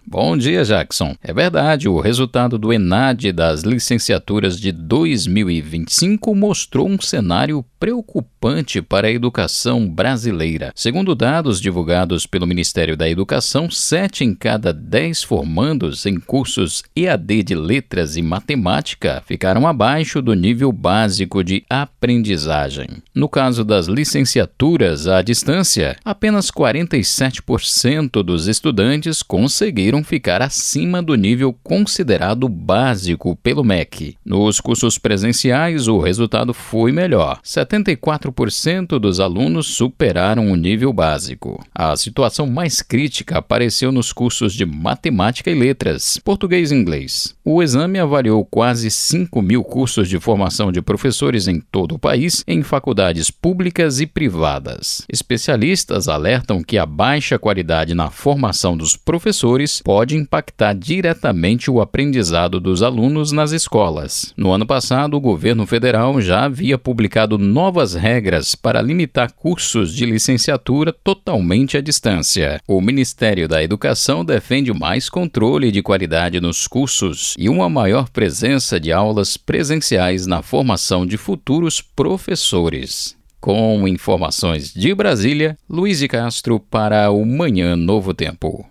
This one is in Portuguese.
Bom dia, Jackson. É verdade, o resultado do ENAD das licenciaturas de 2025 mostrou um cenário preocupante para a educação brasileira. Segundo dados divulgados pelo Ministério da Educação, 7 em cada 10 formandos em cursos EAD de Letras e Matemática ficaram abaixo do nível básico de aprendizagem. No caso das licenciaturas à distância, apenas 47% dos estudantes conseguiram ficar acima do nível considerado básico pelo MEC. Nos cursos presenciais, o resultado foi melhor. 74% dos alunos superaram o nível básico. A situação mais crítica apareceu nos cursos de Matemática e Letras, Português e Inglês. O exame avaliou quase 5.000 cursos de formação de professores em todo o país, em faculdades públicas e privadas. Especialistas alertam que a baixa qualidade na formação dos professores pode impactar diretamente o aprendizado dos alunos nas escolas. No ano passado, o governo federal já havia publicado novas regras para limitar cursos de licenciatura totalmente à distância. O Ministério da Educação defende mais controle de qualidade nos cursos e uma maior presença de aulas presenciais na formação de futuros professores. Com informações de Brasília, Luiz de Castro para o Manhã Novo Tempo.